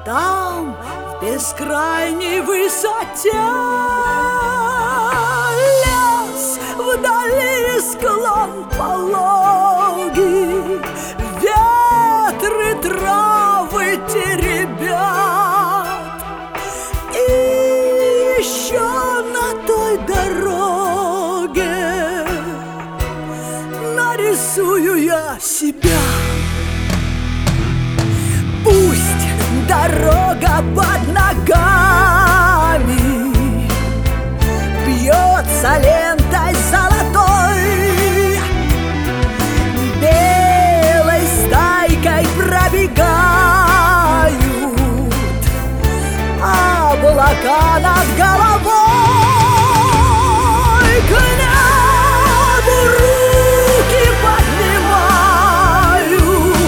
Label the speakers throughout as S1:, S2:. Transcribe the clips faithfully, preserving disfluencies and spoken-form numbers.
S1: там, в бескрайней высоте, лес вдали, склон пологий, ветры травы теребят. И еще на той дороге нарисую я себя. Пусть дорога под ногами бьется лентой золотой, белой стайкой пробегают облака над головой. К небу руки поднимаю,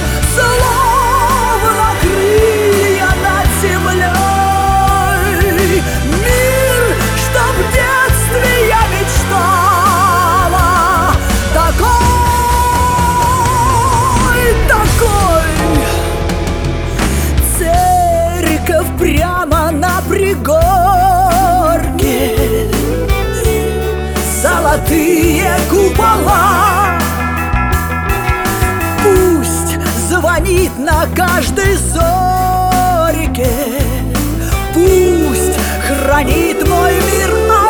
S1: словно крылья над землей. Мир, что в детстве я мечтала, такой, такой. Церковь прямо на пригорке, золотые купола. Пусть звонит на каждой зорьке, пусть хранит мой мир